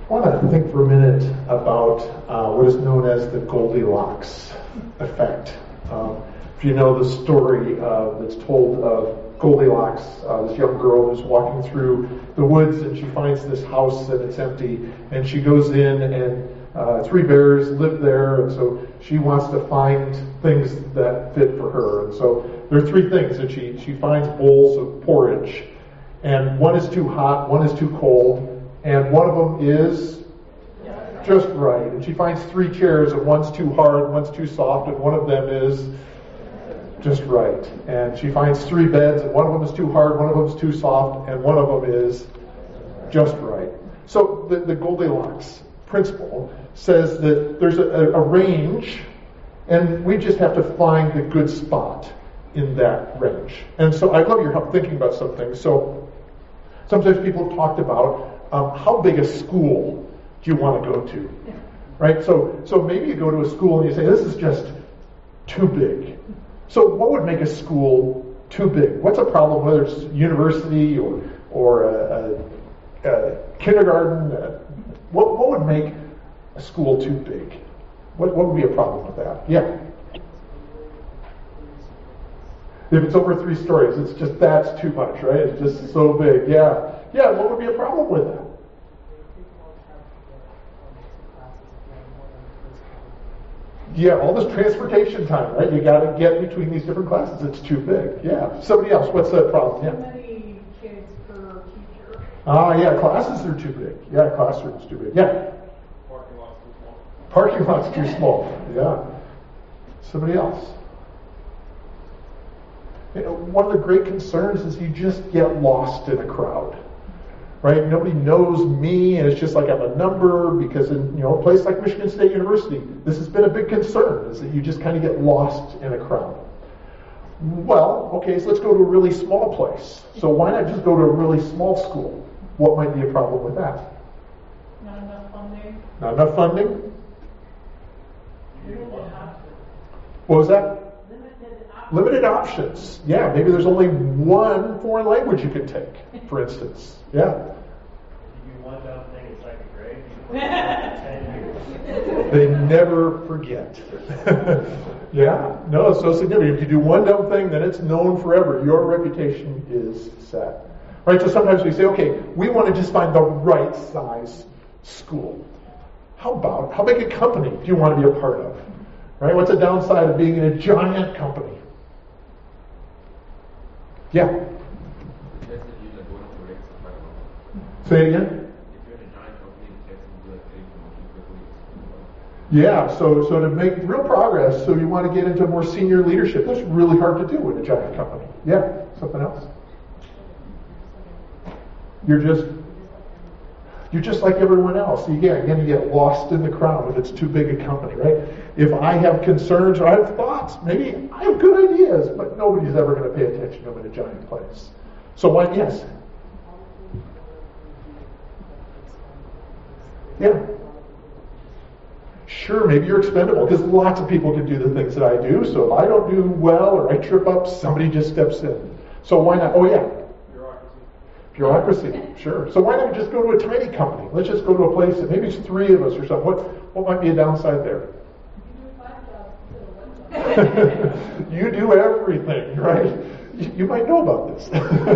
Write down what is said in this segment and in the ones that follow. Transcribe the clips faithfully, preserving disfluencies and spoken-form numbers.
I want to think for a minute about uh, what is known as the Goldilocks effect. Um, if you know the story uh, that's told of Goldilocks, uh, this young girl who's walking through the woods and she finds this house and it's empty, and she goes in and uh, three bears live there, and so she wants to find things that fit for her. And so there are three things that she, she finds: bowls of porridge, and one is too hot, one is too cold, and one of them is just right. And she finds three chairs, and one's too hard, one's too soft, and one of them is just right. And she finds three beds, and one of them is too hard, one of them is too soft, and one of them is just right. So the, the Goldilocks principle says that there's a, a range, and we just have to find the good spot in that range. And so I love your help thinking about some things. So sometimes people have talked about um, how big a school do you want to go to, right? So so maybe you go to a school and you say, this is just too big. So what would make a school too big? What's a problem, whether it's university or or a, a, a kindergarten? Uh, what what would make a school too big? What what would be a problem with that? Yeah. If it's over three stories, it's just, that's too much, right? It's just so big. Yeah. Yeah, what would be a problem with that? Yeah, all this transportation time, right? You got to get between these different classes. It's too big. Yeah. Somebody else, what's the problem? Too Yeah. many kids per teacher. Ah, yeah, classes are too big. Yeah, classrooms too big. Yeah. Parking lot's too small. Parking lot's too small. Yeah. Somebody else. You know, one of the great concerns is you just get lost in a crowd, right? Nobody knows me, and it's just like I'm a number, because in, you know, a place like Michigan State University, this has been a big concern, is that you just kind of get lost in a crowd. Well, okay, so let's go to a really small place. So why not just go to a really small school? What might be a problem with that? Not enough funding. Not enough funding? What was that? Limited options. Yeah, maybe there's only one foreign language you can take, for instance. Yeah. If you do one dumb thing in second grade, you ten years. They never forget. Yeah, no, it's so significant. If you do one dumb thing, then it's known forever. Your reputation is set. Right, so sometimes we say, okay, we want to just find the right size school. How about, how big a company do you want to be a part of? Right, what's the downside of being in a giant company? Yeah. Say it again. Yeah, so so to make real progress, so you want to get into more senior leadership. That's really hard to do in a giant company. Yeah, something else. You're just you're just like everyone else. You get again, you get lost in the crowd if it's too big a company, right? If I have concerns or I have thoughts, maybe I have good ideas, but nobody's ever going to pay attention to them in a giant place. So why? Yes. Yeah. Sure, maybe you're expendable, because lots of people can do the things that I do. So if I don't do well or I trip up, somebody just steps in. So why not? Oh yeah. Bureaucracy, sure. So why not just go to a tiny company? Let's just go to a place that maybe it's three of us or something. What what might be a downside there? You do everything, right? You, you might know about this.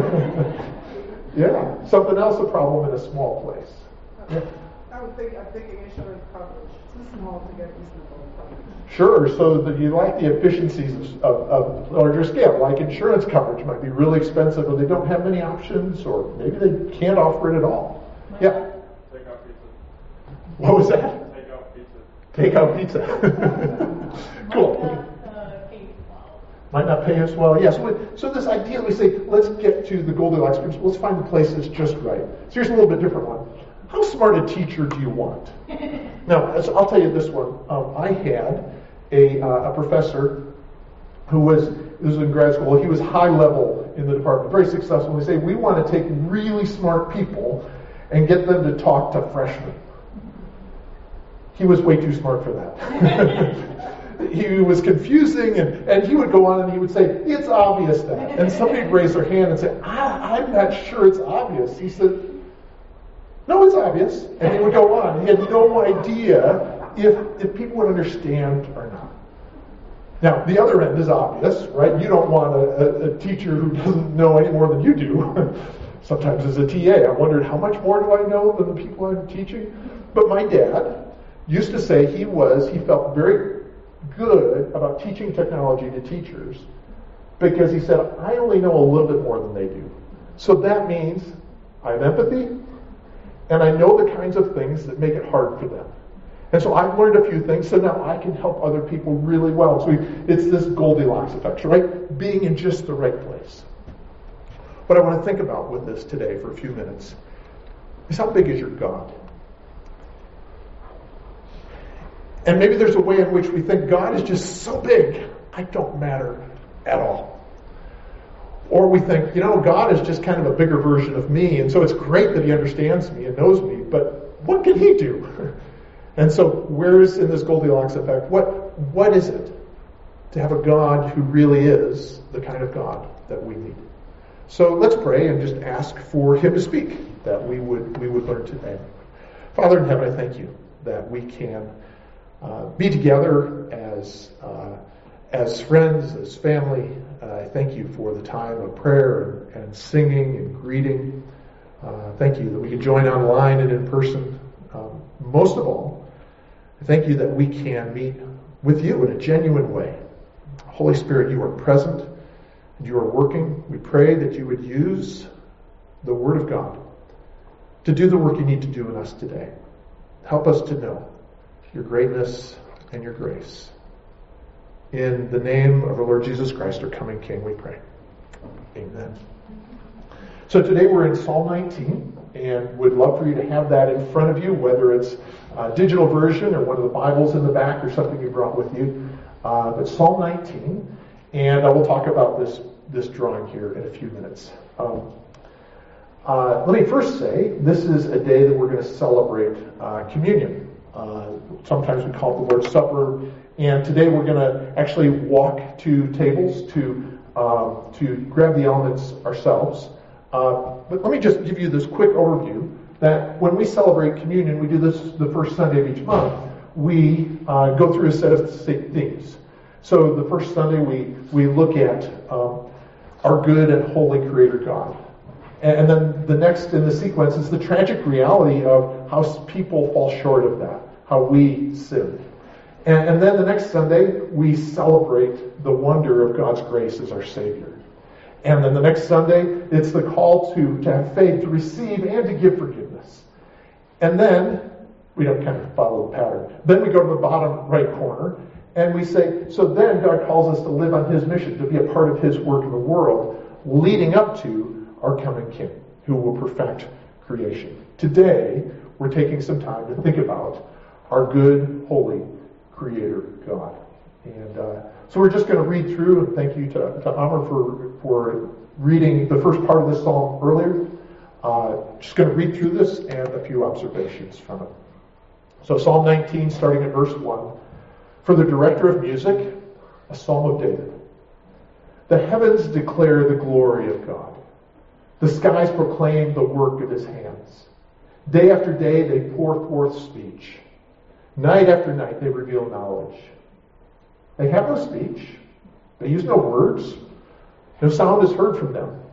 Yeah. Something else a problem in a small place. Yeah. I would think, I'm thinking insurance coverage. Too small to get reasonable coverage. Sure, so that you like the efficiencies of, of larger scale, like insurance coverage might be really expensive, or they don't have many options, or maybe they can't offer it at all. Yeah. Take out pizza. What was that? Take out pizza. Take out pizza. Cool. Might not pay as well. Yes. Yeah, so, so this idea, we say, let's get to the Goldilocks principle. Let's find the place that's just right. So here's a little bit different one. How smart a teacher do you want? Now, I'll tell you this one. Um, I had a, uh, a professor who was, this was in grad school, he was high level in the department, very successful. We say, we want to take really smart people and get them to talk to freshmen. He was way too smart for that. He was confusing, and, and he would go on and he would say, it's obvious that. And somebody would raise their hand and say, I, I'm not sure it's obvious. He said, No, it's obvious. And he would go on. He had no idea if, if people would understand or not. Now, the other end is obvious, right? You don't want a, a, a teacher who doesn't know any more than you do. Sometimes as a T A, I wondered, how much more do I know than the people I'm teaching? But my dad used to say he was, he felt very good about teaching technology to teachers because he said, I only know a little bit more than they do. So that means I have empathy and I know the kinds of things that make it hard for them. And so I've learned a few things, so now I can help other people really well. So it's this Goldilocks effect, right? Being in just the right place. What I want to think about with this today for a few minutes is how big is your God? And maybe there's a way in which we think God is just so big, I don't matter at all. Or we think, you know, God is just kind of a bigger version of me, and so it's great that he understands me and knows me, but what can he do? And so where's in this Goldilocks effect, what what is it to have a God who really is the kind of God that we need? So let's pray and just ask for him to speak, that we would we would learn today. Father in heaven, I thank you that we can uh, be together as uh, as friends, as family. Uh, I thank you for the time of prayer and, and singing and greeting. Uh, thank you that we can join online and in person. Um, most of all, I thank you that we can meet with you in a genuine way. Holy Spirit, you are present and you are working. We pray that you would use the Word of God to do the work you need to do in us today. Help us to know your greatness and your grace. In the name of our Lord Jesus Christ, our coming King, we pray. Amen. So today we're in Psalm nineteen, and would love for you to have that in front of you, whether it's a digital version or one of the Bibles in the back or something you brought with you. Uh, but Psalm nineteen, and I will talk about this, this drawing here in a few minutes. Um, uh, let me first say, this is a day that we're going to celebrate uh, communion. Uh, sometimes we call it the Lord's Supper, and today we're going to actually walk to tables to um, to grab the elements ourselves. Uh, but let me just give you this quick overview that when we celebrate communion, we do this the first Sunday of each month. We uh, go through a set of themes. So the first Sunday we we look at um, our good and holy Creator God. And then the next in the sequence is the tragic reality of how people fall short of that, how we sin. And, and then the next Sunday, we celebrate the wonder of God's grace as our Savior. And then the next Sunday, it's the call to, to have faith, to receive and to give forgiveness. And then, we don't kind of follow the pattern. Then we go to the bottom right corner, and we say, so then God calls us to live on his mission, to be a part of his work in the world, leading up to our coming King, who will perfect creation. Today, we're taking some time to think about our good, holy Creator God. And uh, so we're just going to read through, and thank you to, to Amr for, for reading the first part of this psalm earlier. Uh, just going to read through this and a few observations from it. So Psalm nineteen, starting at verse one. For the director of music, a psalm of David. The heavens declare the glory of God. The skies proclaim the work of his hands. Day after day they pour forth speech. Night after night they reveal knowledge. They have no speech. They use no words. No sound is heard from them.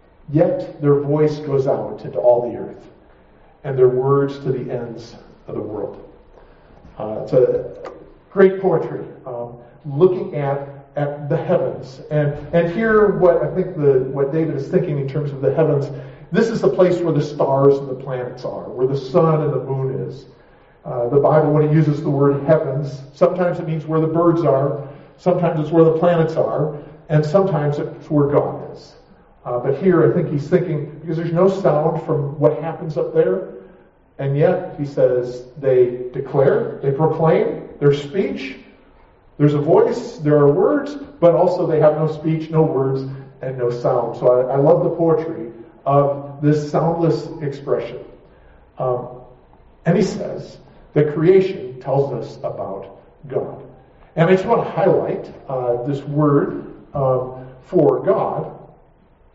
Yet their voice goes out into all the earth, and their words to the ends of the world. Uh, it's a great poetry, um, looking at at the heavens. And and here what I think the what David is thinking in terms of the heavens, this is the place where the stars and the planets are, where the sun and the moon is. Uh, the Bible, when it uses the word heavens, sometimes it means where the birds are, sometimes it's where the planets are, and sometimes it's where God is. Uh, but here I think he's thinking, because there's no sound from what happens up there, and yet he says they declare, they proclaim, there's speech, there's a voice, there are words, but also they have no speech, no words, and no sound. So I, I love the poetry of this soundless expression. Um, and he says that creation tells us about God. And I just want to highlight uh, this word um, for God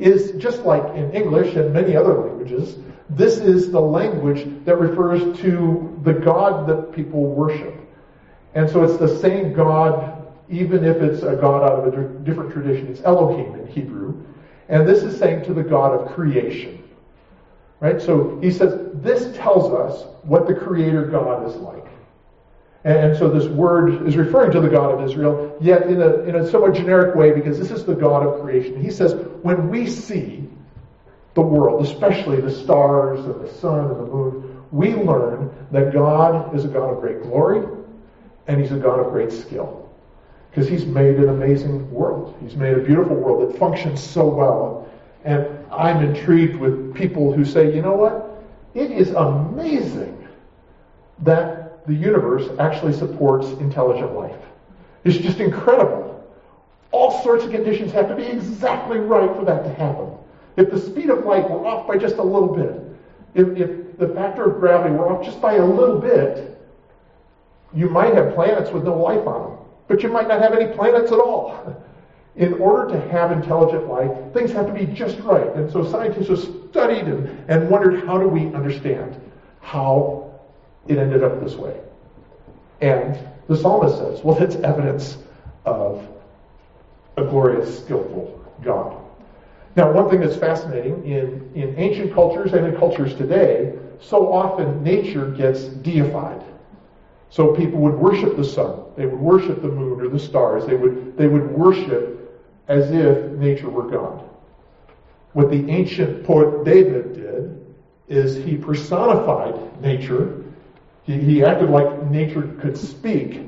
is just like in English and many other languages, this is the language that refers to the God that people worship. And so it's the same God, even if it's a God out of a different tradition. It's Elohim in Hebrew. And this is saying to the God of creation. Right? So he says, this tells us what the Creator God is like. And so this word is referring to the God of Israel, yet in a, in a somewhat generic way, because this is the God of creation. He says, when we see the world, especially the stars and the sun and the moon, we learn that God is a God of great glory, and He's a God of great skill. Because He's made an amazing world. He's made a beautiful world that functions so well. And I'm intrigued with people who say, you know what? It is amazing that the universe actually supports intelligent life. It's just incredible. All sorts of conditions have to be exactly right for that to happen. If the speed of light were off by just a little bit, if, if the factor of gravity were off just by a little bit, you might have planets with no life on them, but you might not have any planets at all. In order to have intelligent life, things have to be just right. And so scientists have studied and, and wondered, how do we understand how it ended up this way? And the psalmist says, well, it's evidence of a glorious, skillful God. Now, one thing that's fascinating, in, in ancient cultures and in cultures today, so often nature gets deified. So people would worship the sun, they would worship the moon or the stars, they would, they would worship as if nature were God. What the ancient poet David did is he personified nature. He, he acted like nature could speak,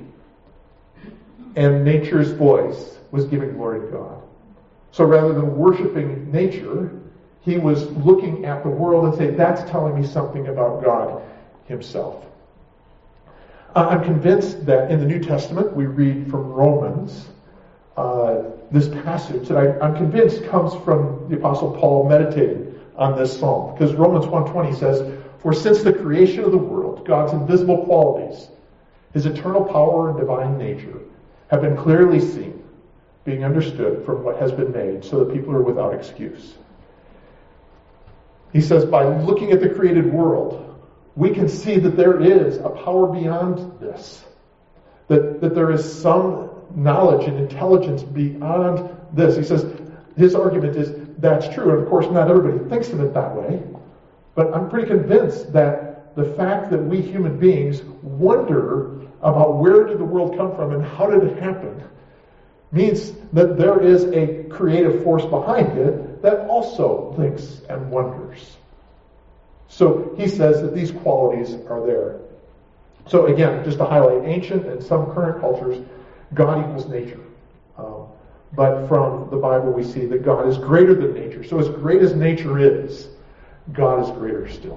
and nature's voice was giving glory to God. So rather than worshiping nature, he was looking at the world and saying, that's telling me something about God Himself. Uh, I'm convinced that in the New Testament, we read from Romans, uh, this passage that I, I'm convinced comes from the Apostle Paul meditating on this psalm. Because Romans one twenty says, for since the creation of the world, God's invisible qualities, His eternal power and divine nature, have been clearly seen, being understood from what has been made, so that people are without excuse. He says, by looking at the created world, we can see that there is a power beyond this. That, that there is some knowledge and intelligence beyond this. He says, his argument is, that's true. And of course, not everybody thinks of it that way. But I'm pretty convinced that the fact that we human beings wonder about where did the world come from and how did it happen means that there is a creative force behind it that also thinks and wonders. So he says that these qualities are there. So again, just to highlight, ancient and some current cultures, God equals nature. Um, but from the Bible we see that God is greater than nature. So as great as nature is, God is greater still.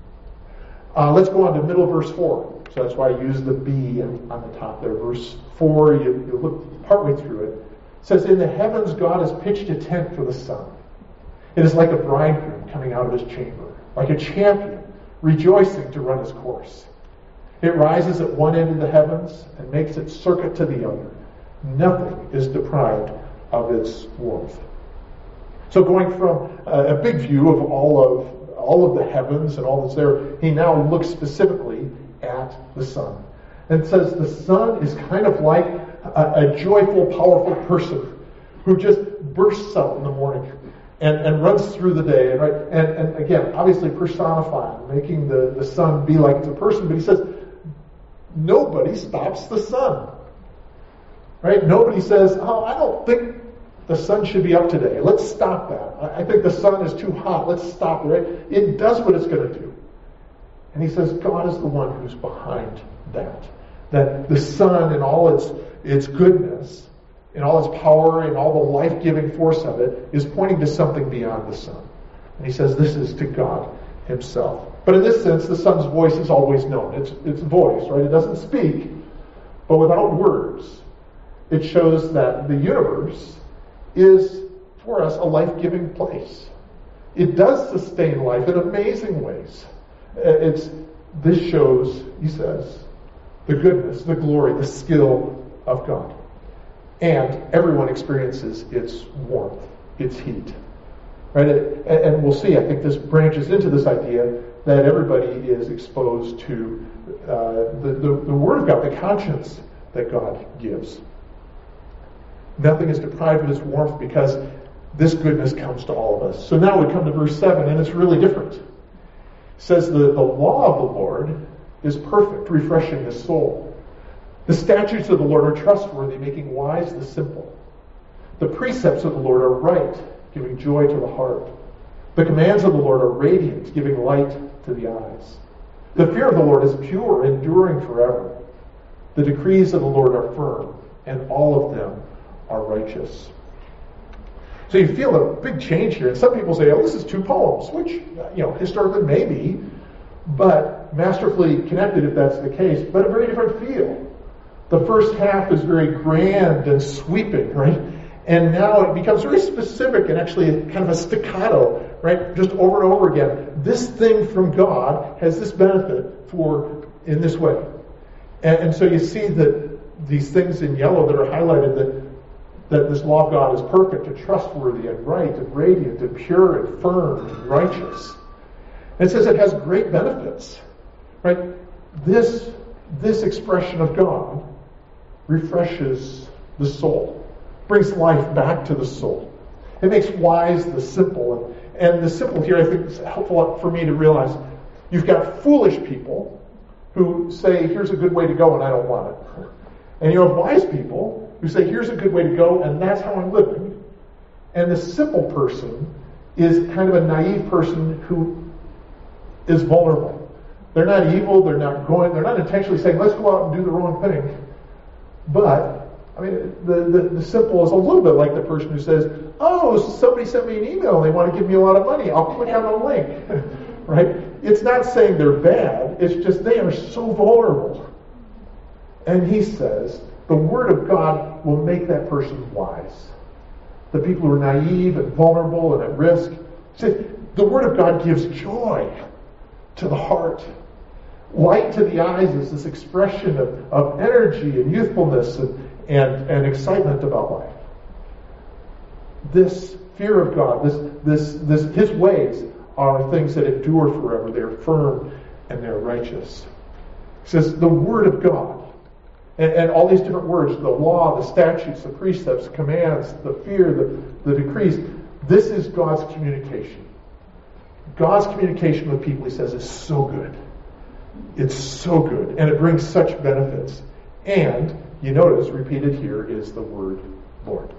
Uh, let's go on to middle of verse four. So that's why I use the B on the top there. Verse four, you, you look partway through it. It says, in the heavens God has pitched a tent for the sun. It is like a bridegroom coming out of his chamber, like a champion rejoicing to run his course. It rises at one end of the heavens and makes its circuit to the other. Nothing is deprived of its warmth. So going from a, a big view of all of all of the heavens and all that's there, he now looks specifically at the sun. And says the sun is kind of like a, a joyful, powerful person who just bursts out in the morning and, and runs through the day. And, right, and, and again, obviously personifying, making the, the sun be like the person. But he says, nobody stops the sun. Right? Nobody says, oh, I don't think the sun should be up today. Let's stop that. I think the sun is too hot. Let's stop it. Right? It does what it's going to do. And he says, God is the one who's behind that. That the sun and all its its goodness, and all its power, and all the life-giving force of it is pointing to something beyond the sun. And he says this is to God Himself. But in this sense, the sun's voice is always known. It's its voice, right? It doesn't speak, but without words, it shows that the universe is, for us, a life-giving place. It does sustain life in amazing ways. It's this shows, he says, the goodness, the glory, the skill of God. And everyone experiences its warmth, its heat. Right? And, and we'll see, I think this branches into this idea that everybody is exposed to uh, the, the, the Word of God, the conscience that God gives. Nothing is deprived of its warmth because this goodness comes to all of us. So now we come to verse seven, and it's really different. It says, the, the law of the Lord is perfect, refreshing the soul. The statutes of the Lord are trustworthy, making wise the simple. The precepts of the Lord are right, giving joy to the heart. The commands of the Lord are radiant, giving light to the eyes. The fear of the Lord is pure, enduring forever. The decrees of the Lord are firm, and all of them are righteous. So you feel a big change here. And some people say, oh, this is two poems, which, you know, historically maybe, but masterfully connected if that's the case, but a very different feel. The first half is very grand and sweeping, right? And now it becomes very specific and actually kind of a staccato, right? Just over and over again. This thing from God has this benefit for in this way. And, and so you see that these things in yellow that are highlighted, that, that this law of God is perfect and trustworthy and right and radiant and pure and firm and righteous. And it says it has great benefits, right? This, this expression of God refreshes the soul, brings life back to the soul. It makes wise the simple. And, and the simple here, I think, is helpful for me to realize. You've got foolish people who say, here's a good way to go, and I don't want it. And you have wise people who say, here's a good way to go, and that's how I'm living. And the simple person is kind of a naive person who is vulnerable. They're not evil, they're not going, they're not intentionally saying, let's go out and do the wrong thing. But, I mean, the, the, the simple is a little bit like the person who says, oh, somebody sent me an email and they want to give me a lot of money. I'll click on the link. Right? It's not saying they're bad. It's just they are so vulnerable. And he says, the Word of God will make that person wise. The people who are naive and vulnerable and at risk. See, the Word of God gives joy to the heart. Light to the eyes is this expression of, of energy and youthfulness and, and, and excitement about life. This fear of God, this, this, this, His ways are things that endure forever. They're firm and they're righteous. He says the Word of God, and, and all these different words, the law, the statutes, the precepts, the commands, the fear, the, the decrees, this is God's communication. God's communication with people, he says, is so good. It's so good, and it brings such benefits. And you notice, repeated here, is the word Lord.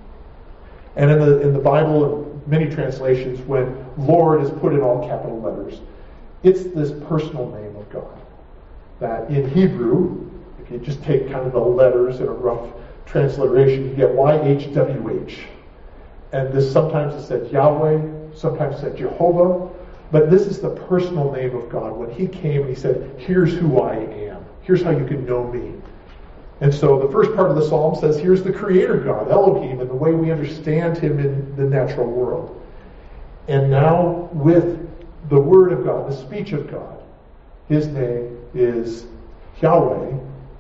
And in the in the Bible, in many translations, when Lord is put in all capital letters, it's this personal name of God. That in Hebrew, if you just take kind of the letters in a rough transliteration, you get Y H W H. And this sometimes is said Yahweh, sometimes said Jehovah. But this is the personal name of God. When he came, he said, here's who I am. Here's how you can know me. And so the first part of the psalm says, here's the Creator God, Elohim, and the way we understand him in the natural world. And now with the Word of God, the speech of God, his name is Yahweh,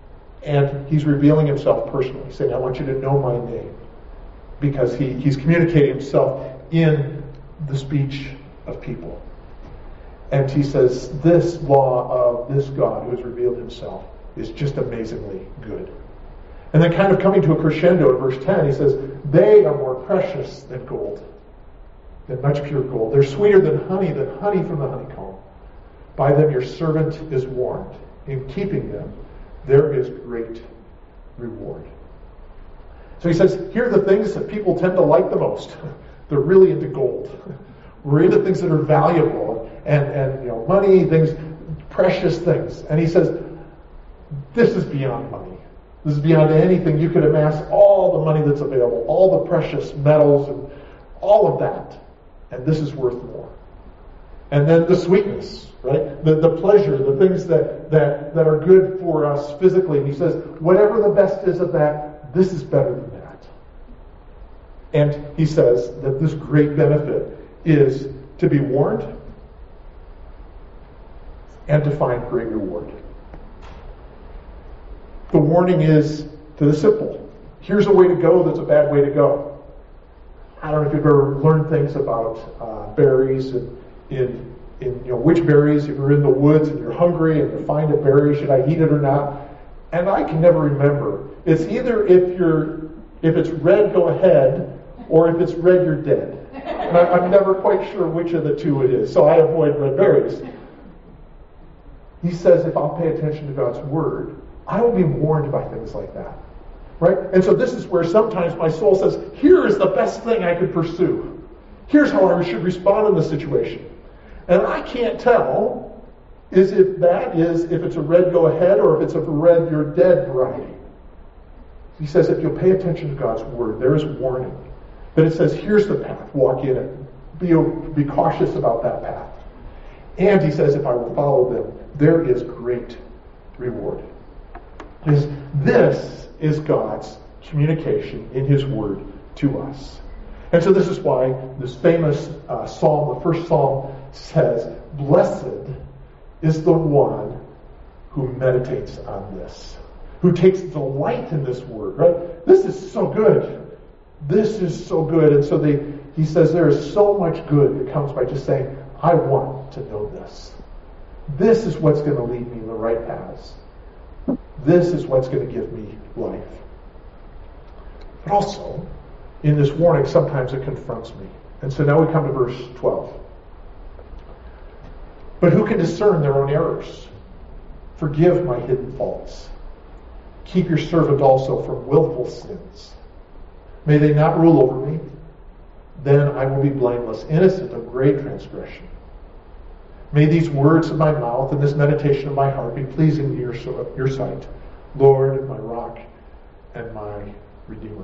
and he's revealing himself personally, saying, I want you to know my name. Because he, he's communicating himself in the speech of people. And he says, this law of this God who has revealed himself is just amazingly good. And then kind of coming to a crescendo in verse ten, he says, they are more precious than gold, than much pure gold. They're sweeter than honey, than honey from the honeycomb. By them your servant is warned. In keeping them, there is great reward. So he says, here are the things that people tend to like the most. They're really into gold. We're into things that are valuable and, and you know, money, things, precious things. And he says, this is beyond money. This is beyond anything you could amass, all the money that's available, all the precious metals and all of that. And this is worth more. And then the sweetness, right? The, the pleasure, the things that, that, that are good for us physically. And he says, whatever the best is of that, this is better than that. And he says that this great benefit is to be warned and to find great reward. The warning is to the simple. Here's a way to go that's a bad way to go. I don't know if you've ever learned things about uh, berries and in, in, you know, which berries, if you're in the woods and you're hungry and you find a berry, should I eat it or not? And I can never remember. It's either if you're, if it's red, go ahead, or if it's red, you're dead. And I, I'm never quite sure which of the two it is, so I avoid red berries. He says if I'll pay attention to God's Word, I will be warned by things like that. Right? And so this is where sometimes my soul says, here is the best thing I could pursue. Here's how I should respond in the situation. And I can't tell is if that is, if it's a red, go ahead, or if it's a red, you're dead variety. He says if you'll pay attention to God's Word, there is warning. That it says, here's the path, walk in it. Be, be cautious about that path. And he says, if I will follow them, there is great reward. This, this is God's communication in His Word to us. And so this is why this famous uh, psalm, the first psalm, says, blessed is the one who meditates on this, who takes delight in this Word, right? This is so good. This is so good. And so they, he says there is so much good that comes by just saying, I want to know this. This is what's going to lead me in the right paths. This is what's going to give me life. But also, in this warning, sometimes it confronts me. And so now we come to verse twelve. But who can discern their own errors? Forgive my hidden faults. Keep your servant also from willful sins. May they not rule over me. Then I will be blameless, innocent of great transgression. May these words of my mouth and this meditation of my heart be pleasing to your, your sight, Lord, my rock and my Redeemer.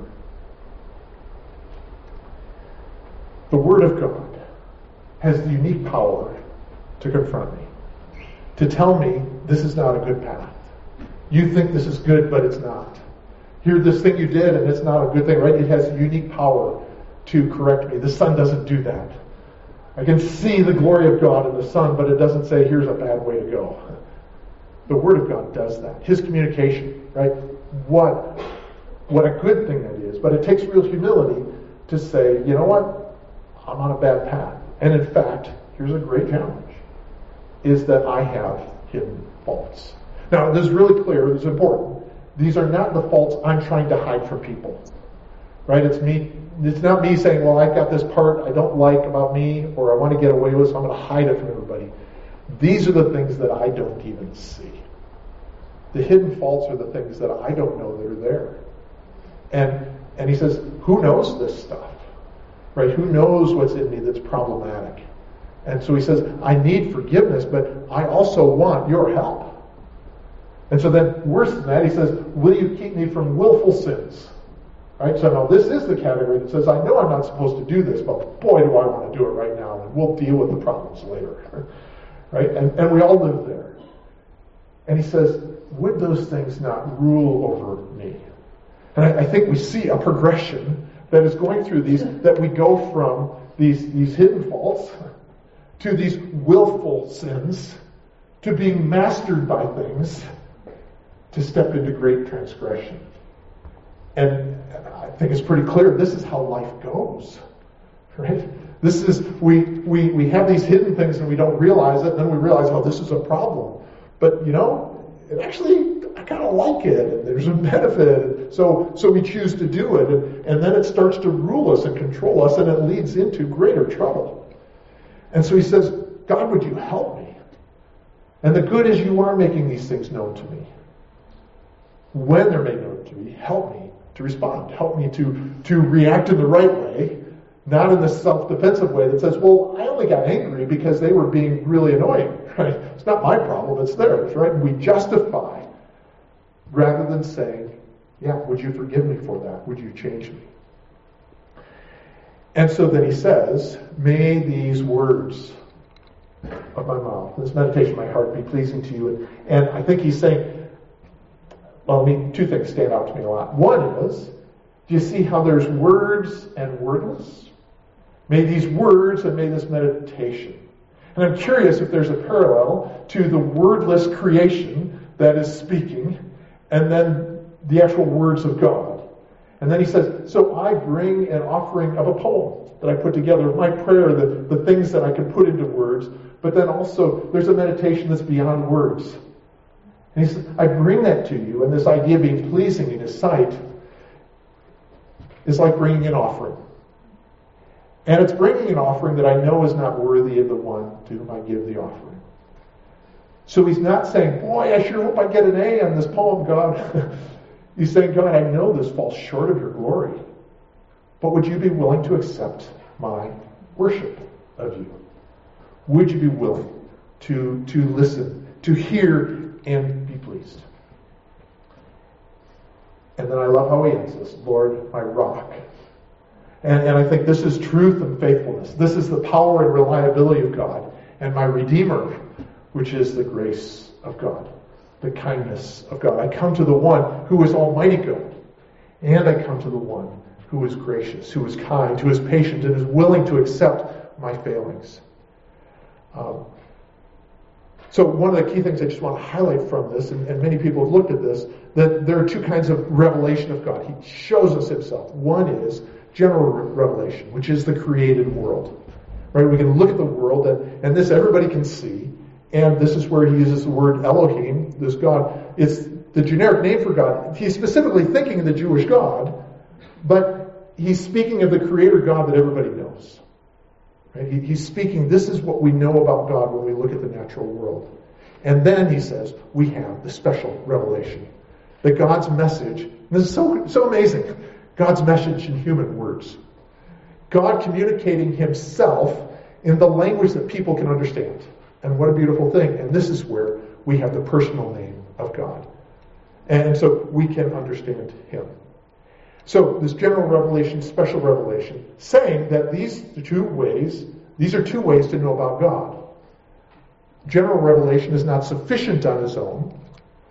The Word of God has the unique power to confront me, to tell me this is not a good path. You think this is good, but it's not. Here, this thing you did, and it's not a good thing, right? It has unique power to correct me. The sun doesn't do that. I can see the glory of God in the sun, but it doesn't say, here's a bad way to go. The Word of God does that. His communication, right? What, what a good thing that is. But it takes real humility to say, you know what? I'm on a bad path. And in fact, here's a great challenge, is that I have hidden faults. Now, this is really clear. This is important. These are not the faults I'm trying to hide from people. Right? It's me. It's not me saying, well, I've got this part I don't like about me, or I want to get away with, so I'm going to hide it from everybody. These are the things that I don't even see. The hidden faults are the things that I don't know that are there. And and he says, who knows this stuff? Right? Who knows what's in me that's problematic? And so he says, I need forgiveness, but I also want your help. And so then, worse than that, he says, will you keep me from willful sins? Right? So now this is the category that says, I know I'm not supposed to do this, but boy, do I want to do it right now, and we'll deal with the problems later. Right? And, and we all live there. And he says, would those things not rule over me? And I, I think we see a progression that is going through these, that we go from these, these hidden faults to these willful sins, to being mastered by things, to step into great transgression. And I think it's pretty clear this is how life goes. Right? This is, we, we, we have these hidden things and we don't realize it, and then we realize, oh, this is a problem. But, you know, it actually, I kind of like it, and there's a benefit. So so we choose to do it, and, and then it starts to rule us and control us, and it leads into greater trouble. And so he says, God, would you help me? And the good is you are making these things known to me. When they're made known to me, help me to respond. Help me to, to react in the right way, not in the self-defensive way that says, well, I only got angry because they were being really annoying. Right? It's not my problem, it's theirs. Right? And we justify rather than saying, yeah, would you forgive me for that? Would you change me? And so then he says, may these words of my mouth, this meditation of my heart be pleasing to you. And, and I think he's saying, well, I mean, two things stand out to me a lot. One is, do you see how there's words and wordless? May these words and may this meditation. And I'm curious if there's a parallel to the wordless creation that is speaking, and then the actual words of God. And then he says, so I bring an offering of a poem that I put together, my prayer, the, the things that I can put into words, but then also there's a meditation that's beyond words. And he says, I bring that to you, and this idea of being pleasing in his sight is like bringing an offering. And it's bringing an offering that I know is not worthy of the one to whom I give the offering. So he's not saying, boy, I sure hope I get an A on this poem, God. He's saying, God, I know this falls short of your glory, but would you be willing to accept my worship of you? Would you be willing to, to listen, to hear, and be pleased? And then I love how he ends this, Lord, my rock. And, and I think this is truth and faithfulness. This is the power and reliability of God, and my Redeemer, which is the grace of God, the kindness of God. I come to the one who is almighty God, and I come to the one who is gracious, who is kind, who is patient, and is willing to accept my failings. Um, so one of the key things I just want to highlight from this, and, and many people have looked at this, that there are two kinds of revelation of God. He shows us himself. One is general revelation, which is the created world. Right? We can look at the world, and, and this everybody can see. And this is where he uses the word Elohim, this God. It's the generic name for God. He's specifically thinking of the Jewish God, but he's speaking of the creator God that everybody knows. Right? He, he's speaking, this is what we know about God when we look at the natural world. And then he says, we have the special revelation. That God's message, this is so, so amazing, God's message in human words. God communicating himself in the language that people can understand. And what a beautiful thing. And this is where we have the personal name of God. And so we can understand him. So this general revelation, special revelation, saying that these two ways, these are two ways to know about God. General revelation is not sufficient on its own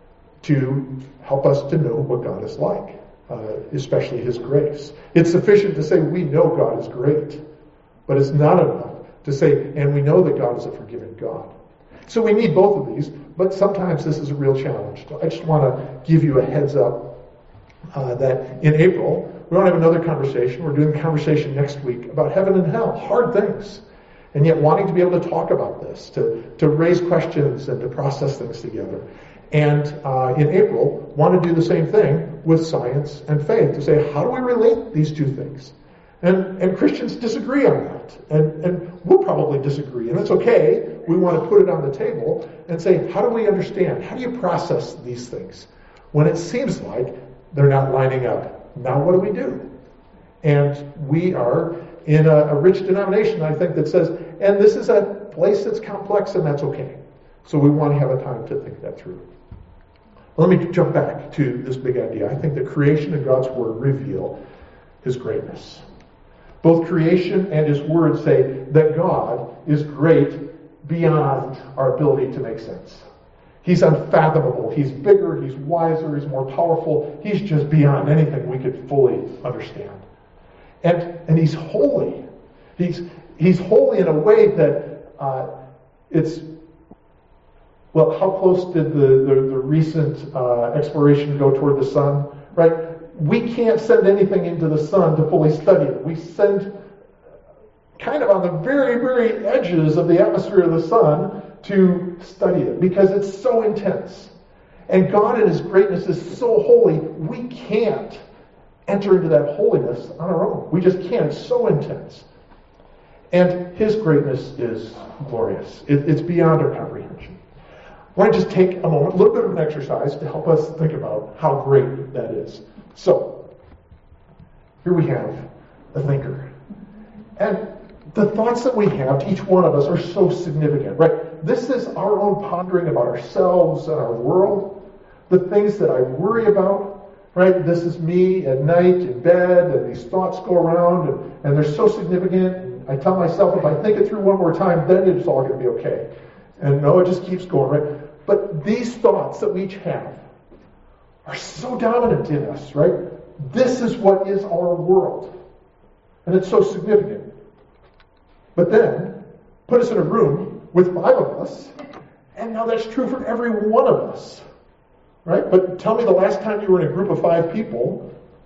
to help us to know what God is like, uh, especially his grace. It's sufficient to say we know God is great, but it's not enough to say, and we know that God is a forgiving God. So we need both of these, but sometimes this is a real challenge. So I just want to give you a heads up uh, that in April, we want to have another conversation. We're doing a conversation next week about heaven and hell, hard things. And yet wanting to be able to talk about this, to, to raise questions and to process things together. And uh, in April, want to do the same thing with science and faith, to say, how do we relate these two things? And, and Christians disagree on that. And, and we'll probably disagree. And it's okay. We want to put it on the table and say, how do we understand? How do you process these things? When it seems like they're not lining up. Now what do we do? And we are in a, a rich denomination, I think, that says, and this is a place that's complex and that's okay. So we want to have a time to think that through. Let me jump back to this big idea. I think that creation and God's Word reveal his greatness. Both creation and his word say that God is great beyond our ability to make sense. He's unfathomable. He's bigger. He's wiser. He's more powerful. He's just beyond anything we could fully understand. And and he's holy. He's he's holy in a way that uh, it's, well, how close did the, the, the recent uh, exploration go toward the sun? Right? We can't send anything into the sun to fully study it. We send kind of on the very, very edges of the atmosphere of the sun to study it because it's so intense. And God in his greatness is so holy, we can't enter into that holiness on our own. We just can't. It's so intense. And his greatness is glorious. It, it's beyond our comprehension. I want to just take a moment, a little bit of an exercise to help us think about how great that is. So, here we have a thinker. And the thoughts that we have to each one of us are so significant, right? This is our own pondering about ourselves and our world, the things that I worry about, right? This is me at night in bed, and these thoughts go around, and, and they're so significant. And I tell myself, if I think it through one more time, then it's all going to be okay. And no, it just keeps going, right? But these thoughts that we each have are so dominant in us, right? This is what is our world. And it's so significant. But then, put us in a room with five of us, and now that's true for every one of us. Right? But tell me the last time you were in a group of five people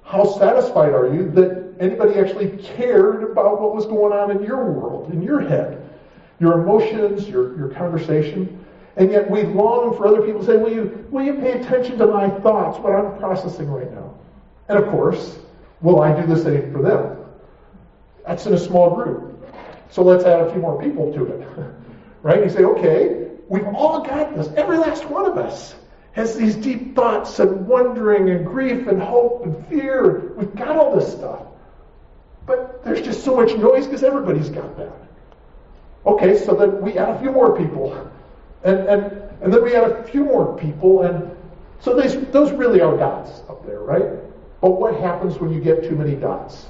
How satisfied are you that anybody actually cared about what was going on in your world, in your head, your emotions, your, your conversation? And yet we long for other people to say, will you, will you pay attention to my thoughts, what I'm processing right now? And of course, will I do the same for them? That's in a small group. So let's add a few more people to it. Right? You say, okay, we've all got this. Every last one of us has these deep thoughts and wondering and grief and hope and fear. We've got all this stuff. But there's just so much noise because everybody's got that. Okay, so then we add a few more people. And and, and then we add a few more people. And so these, those really are dots up there, right? But what happens when you get too many dots?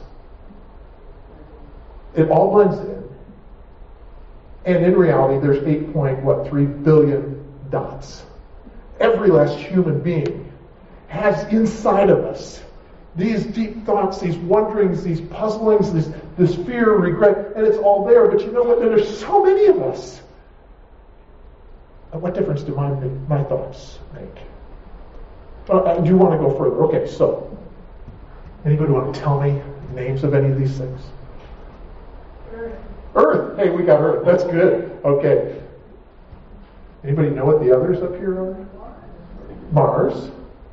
It all blends in. And in reality, there's eight point what three billion dots. Every last human being has inside of us these deep thoughts, these wonderings, these puzzlings, this, this fear, regret, and it's all there. But you know what? There's so many of us. And what difference do my, my thoughts make? Uh, do you want to go further? Okay, so anybody want to tell me names of any of these things? Earth. Earth. Hey, we got Earth. That's good. Okay. Anybody know what the others up here are? Mars.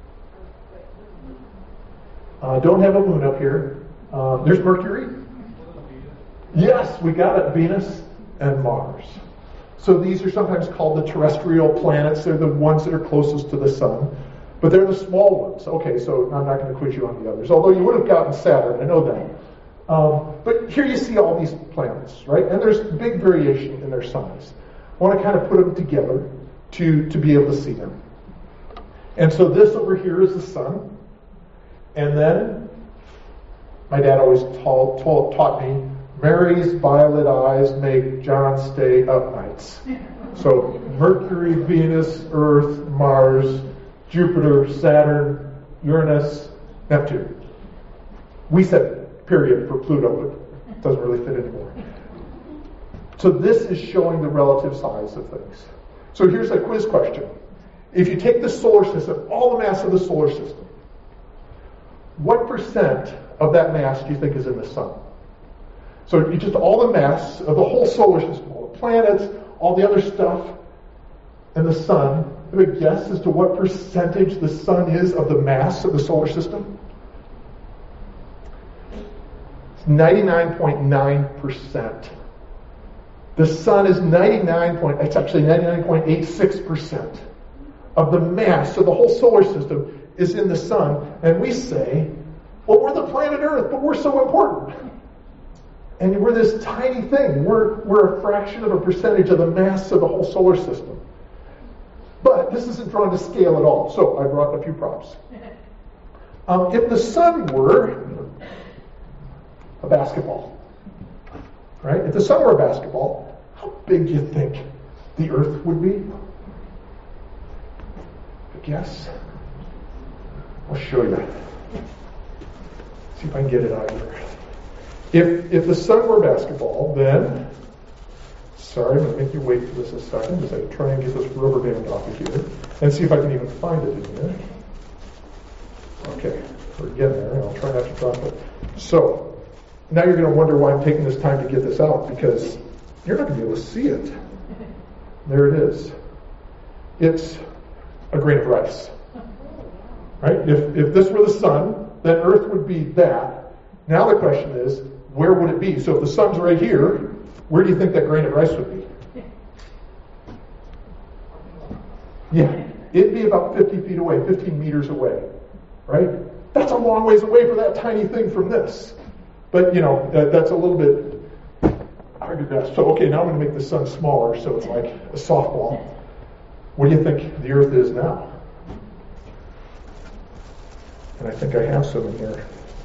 Uh, don't have a moon up here. Uh, there's Mercury. Yes, we got it. Venus and Mars. So these are sometimes called the terrestrial planets. They're the ones that are closest to the sun. But they're the small ones. Okay, so I'm not going to quiz you on the others. Although you would have gotten Saturn. I know that. Um, but here you see all these planets, right? And there's big variation in their size. I want to kind of put them together to, to be able to see them. And so this over here is the sun. And then my dad always taught, taught, taught me, Mary's violet eyes make John stay up nights. So Mercury, Venus, Earth, Mars, Jupiter, Saturn, Uranus, Neptune. We said period for Pluto, but it doesn't really fit anymore. So this is showing the relative size of things. So here's a quiz question. If you take the solar system, all the mass of the solar system, what percent of that mass do you think is in the sun? So you just all the mass of the whole solar system, all the planets, all the other stuff, and the sun. Have a guess as to what percentage the sun is of the mass of the solar system? It's ninety-nine point nine percent. The sun is ninety-nine point, it's actually ninety-nine point eight six percent of the mass of the whole solar system is in the sun. And we say, well, we're the planet Earth, but we're so important. And we're this tiny thing. We're, we're a fraction of a percentage of the mass of the whole solar system. But this isn't drawn to scale at all. So I brought a few props. Um, if the sun were a basketball, right? If the sun were a basketball, how big do you think the Earth would be? A guess? I'll show you. See if I can get it out of here. If if the sun were a basketball, then, sorry, I'm going to make you wait for this a second as I try and get this rubber band off of here and see if I can even find it in here. Okay, we're getting there, and I'll try not to drop it. So, now you're going to wonder why I'm taking this time to get this out, because you're not going to be able to see it. There it is. It's a grain of rice. Right? If if this were the sun, then Earth would be that. Now the question is, where would it be? So if the sun's right here, where do you think that grain of rice would be? Yeah, it'd be about fifty feet away, fifteen meters away. Right? That's a long ways away for that tiny thing from this. But, you know, that, that's a little bit hard to grasp. So, okay, now I'm going to make the sun smaller so it's like a softball. What do you think the Earth is now? And I think I have some in here.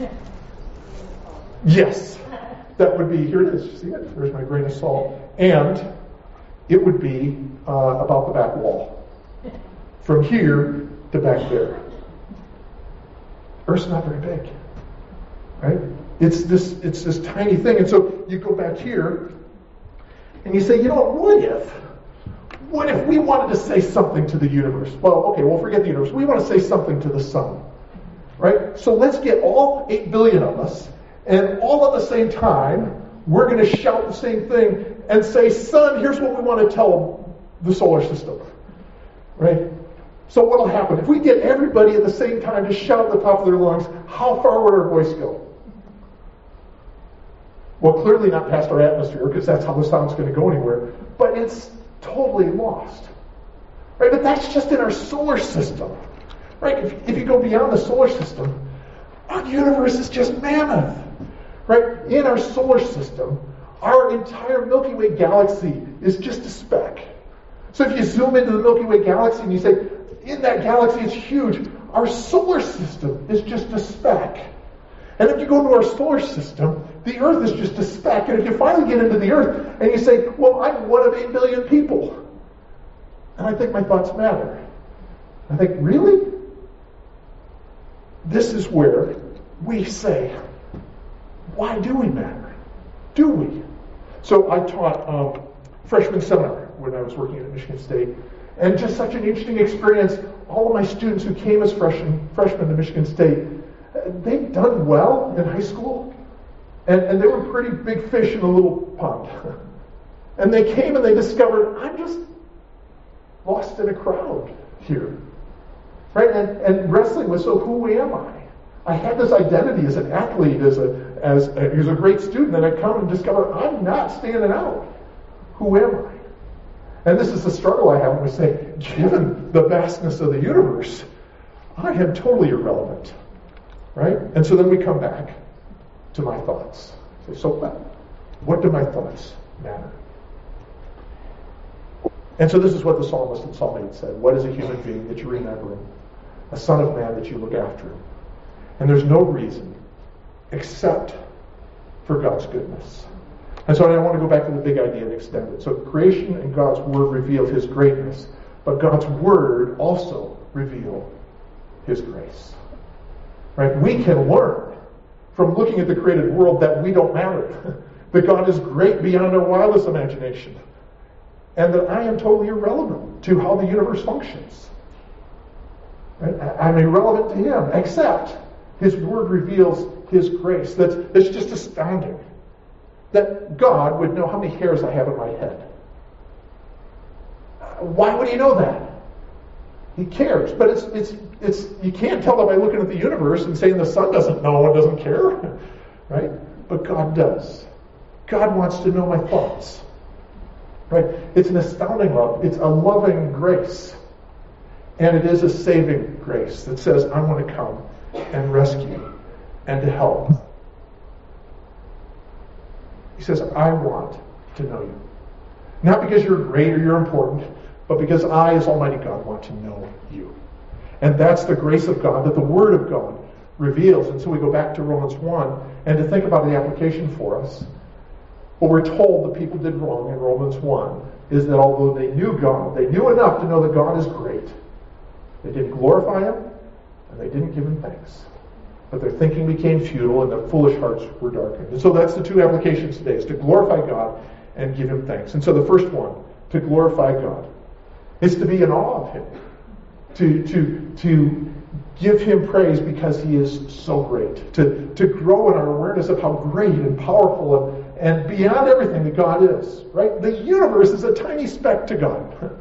Yes, that would be, here it is, see it? There's my grain of salt. And it would be uh, about the back wall. From here to back there. Earth's not very big, right? It's this, it's this tiny thing. And so you go back here and you say, you know what, what if, what if we wanted to say something to the universe? Well, okay, we'll forget the universe. We want to say something to the sun. right? So let's get all eight billion of us, and all at the same time, we're going to shout the same thing and say, son, here's what we want to tell the solar system, right? So what will happen? If we get everybody at the same time to shout at the top of their lungs, how far would our voice go? Well, clearly not past our atmosphere, because that's how the sound's going to go anywhere. But it's totally lost. Right? But that's just in our solar system. Right? If, if you go beyond the solar system, our universe is just mammoth. Right? In our solar system, our entire Milky Way galaxy is just a speck. So if you zoom into the Milky Way galaxy and you say, in that galaxy it's huge, our solar system is just a speck. And if you go to our solar system, the Earth is just a speck. And if you finally get into the Earth and you say, well, I'm one of eight billion people. And I think my thoughts matter. I think, really? This is where we say, why do we matter? Do we? So I taught um, freshman seminar when I was working at Michigan State. And just such an interesting experience. All of my students who came as freshmen, freshmen to Michigan State, they'd done well in high school, and, and they were pretty big fish in a little pond. And they came and they discovered, I'm just lost in a crowd here. Right? And, and wrestling with, so who am I? I had this identity as an athlete, as a as a, as a great student, and I come and discover I'm not standing out. Who am I? And this is the struggle I have when we say, given the vastness of the universe, I am totally irrelevant. Right? And so then we come back to my thoughts. Say, so what? What do my thoughts matter? And so this is what the psalmist in Psalm eight said. What is a human being that you remember him? A son of man that you look after him. And there's no reason except for God's goodness. And so I want to go back to the big idea and extend it. So creation and God's word reveal his greatness, but God's word also reveal his grace. Right? We can learn from looking at the created world that we don't matter. That God is great beyond our wildest imagination. And that I am totally irrelevant to how the universe functions. Right? I'm irrelevant to him, except his word reveals his grace. That's, that's just astounding. That God would know how many hairs I have in my head. Why would he know that? He cares, but it's it's it's you can't tell that by looking at the universe and saying the sun doesn't know and doesn't care, right? But God does. God wants to know my thoughts, right? It's an astounding love. It's a loving grace, and it is a saving grace that says, "I want to come and rescue and to help." He says, "I want to know you, not because you're great or you're important." But because I, as Almighty God, want to know you. And that's the grace of God that the Word of God reveals. And so we go back to Romans one, and to think about the application for us. What we're told the people did wrong in Romans one is that although they knew God, they knew enough to know that God is great, they didn't glorify Him, and they didn't give Him thanks. But their thinking became futile, and their foolish hearts were darkened. And so that's the two applications today, is to glorify God and give Him thanks. And so the first one, to glorify God, is to be in awe of Him, to to to give Him praise because He is so great, to, to grow in our awareness of how great and powerful and, and beyond everything that God is, right? The universe is a tiny speck to God.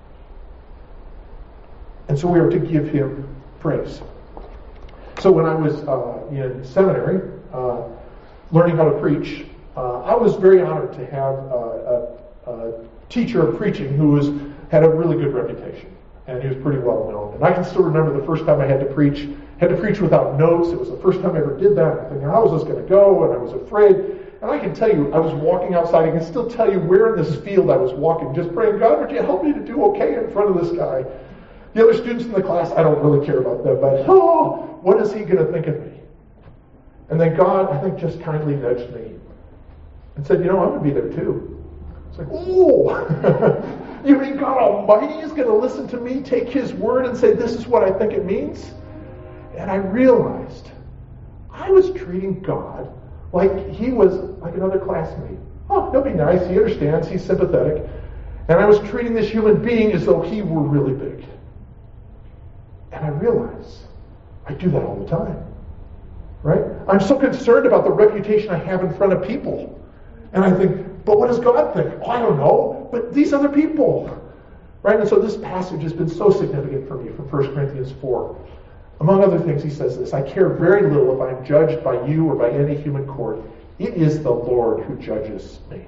And so we are to give Him praise. So when I was uh, in seminary, uh, learning how to preach, uh, I was very honored to have uh, a, a teacher of preaching who was had a really good reputation, and he was pretty well known. And I can still remember the first time I had to preach, had to preach without notes. It was the first time I ever did that. I'm thinking, how was this going to go? And I was afraid. And I can tell you, I was walking outside. I can still tell you where in this field I was walking, just praying, God, would you help me to do okay in front of this guy? The other students in the class, I don't really care about them, but oh, what is he going to think of me? And then God, I think, just kindly nudged me and said, you know, I'm going to be there too. It's like, oh, you mean God Almighty is going to listen to me, take His word and say, this is what I think it means? And I realized I was treating God like He was like another classmate. Oh, he'll be nice, He understands, He's sympathetic. And I was treating this human being as though he were really big. And I realized I do that all the time. Right? I'm so concerned about the reputation I have in front of people. And I think, but what does God think? Oh, I don't know. But these other people. Right? And so this passage has been so significant for me from First Corinthians four. Among other things, he says this: I care very little if I'm judged by you or by any human court. It is the Lord who judges me.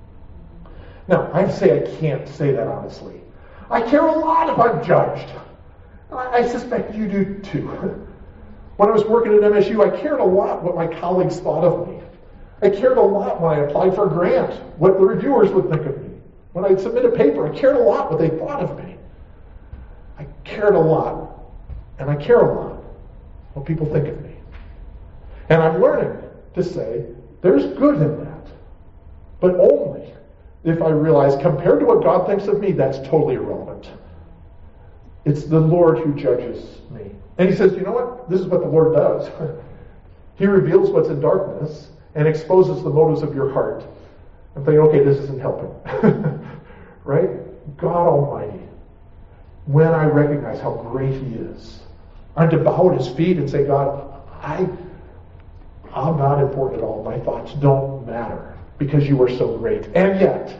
Now, I say I can't say that honestly. I care a lot if I'm judged. I suspect you do too. When I was working at M S U, I cared a lot what my colleagues thought of me. I cared a lot when I applied for a grant, what the reviewers would think of me. When I'd submit a paper, I cared a lot what they thought of me. I cared a lot, and I care a lot what people think of me. And I'm learning to say, there's good in that, but only if I realize, compared to what God thinks of me, that's totally irrelevant. It's the Lord who judges me. And he says, you know what? This is what the Lord does. He reveals what's in darkness and exposes the motives of your heart. I'm thinking, okay, this isn't helping. Right? God Almighty, when I recognize how great He is, I'm to bow at His feet and say, God, I, I'm not important at all. My thoughts don't matter because you are so great. And yet,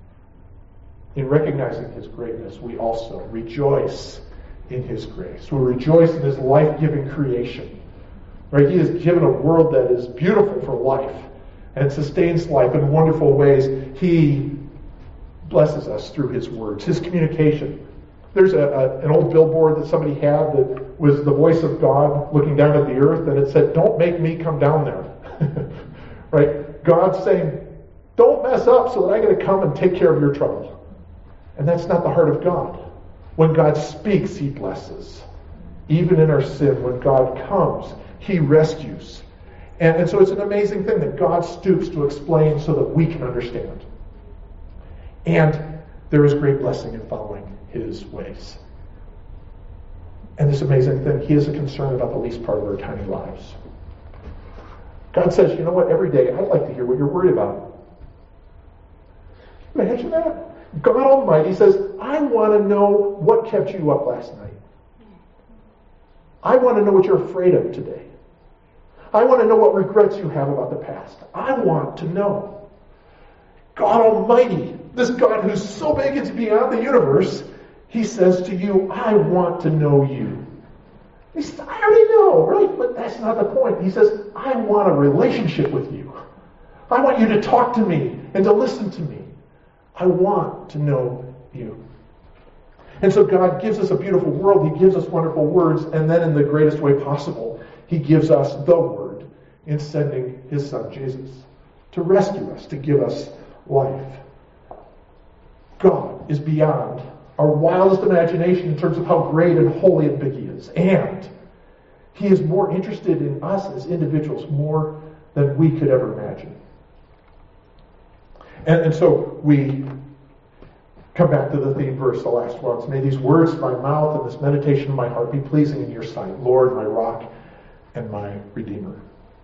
in recognizing His greatness, we also rejoice in His grace. We rejoice in His life-giving creation. Right? He has given a world that is beautiful for life and sustains life in wonderful ways. He blesses us through His words, His communication. There's a, a, an old billboard that somebody had that was the voice of God looking down at the earth, and it said, "Don't make me come down there." Right? God's saying, don't mess up so that I get to come and take care of your trouble. And that's not the heart of God. When God speaks, He blesses. Even in our sin, when God comes, He rescues. And, and so it's an amazing thing that God stoops to explain so that we can understand. And there is great blessing in following His ways. And this amazing thing, He is a concern about the least part of our tiny lives. God says, you know what, every day I'd like to hear what you're worried about. Imagine that. God Almighty says, I want to know what kept you up last night. I want to know what you're afraid of today. I want to know what regrets you have about the past. I want to know. God Almighty, this God who's so big it's beyond the universe, He says to you, I want to know you. He says, I already know, right? But that's not the point. He says, I want a relationship with you. I want you to talk to me and to listen to me. I want to know you. And so God gives us a beautiful world. He gives us wonderful words. And then in the greatest way possible, He gives us the Word in sending His Son, Jesus, to rescue us, to give us life. God is beyond our wildest imagination in terms of how great and holy and big He is. And He is more interested in us as individuals more than we could ever imagine. And, and so we come back to the theme verse, the last ones. May these words of my mouth and this meditation of my heart be pleasing in your sight, Lord, my rock and my Redeemer.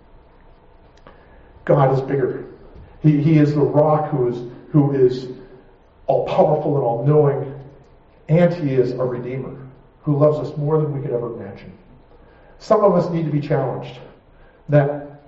God is bigger. He, he is the rock who is, who is all-powerful and all-knowing, and He is a Redeemer who loves us more than we could ever imagine. Some of us need to be challenged that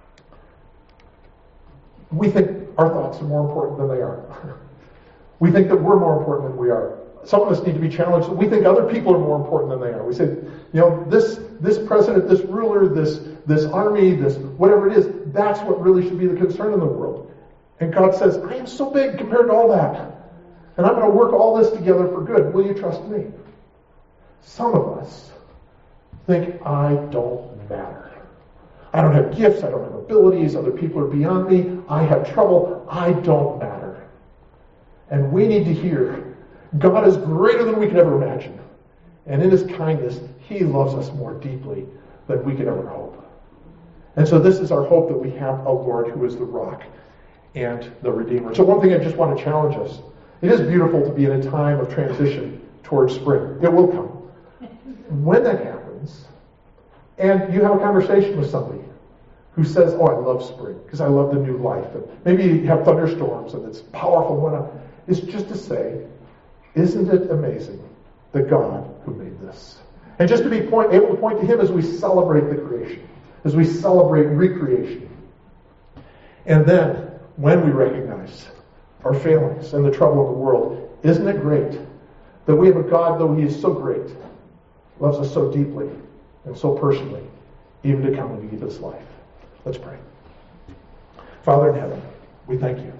we think our thoughts are more important than they are. We think that we're more important than we are. Some of us need to be challenged that we think other people are more important than they are. We say, you know, this this president, this ruler, this this army, this whatever it is, that's what really should be the concern in the world. And God says, I am so big compared to all that. And I'm going to work all this together for good. Will you trust me? Some of us think I don't matter. I don't have gifts. I don't have abilities. Other people are beyond me. I have trouble. I don't matter. And we need to hear God is greater than we could ever imagine. And in His kindness, He loves us more deeply than we could ever hope. And so this is our hope, that we have a Lord who is the rock and the Redeemer. So one thing I just want to challenge us. It is beautiful to be in a time of transition towards spring. It will come. When that happens, and you have a conversation with somebody who says, oh, I love spring because I love the new life. And maybe you have thunderstorms and it's powerful. When I, it's just to say, isn't it amazing the God who made this? And just to be point, able to point to Him as we celebrate the creation, as we celebrate recreation. And then, when we recognize our failings and the trouble of the world, isn't it great that we have a God, though He is so great, loves us so deeply and so personally, even to come and give us life. Let's pray. Father in heaven, we thank you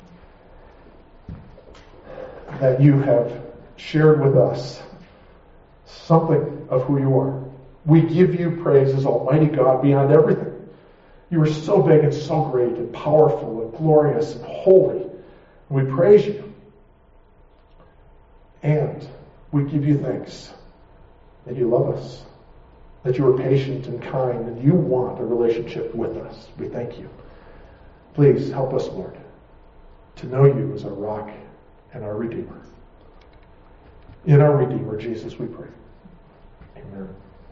that you have shared with us something of who you are. We give you praise as Almighty God beyond everything. You are so big and so great and powerful and glorious and holy. And we praise you. And we give you thanks that you love us, that you are patient and kind, and you want a relationship with us. We thank you. Please help us, Lord, to know you as our rock and our Redeemer. In our Redeemer, Jesus, we pray. Amen.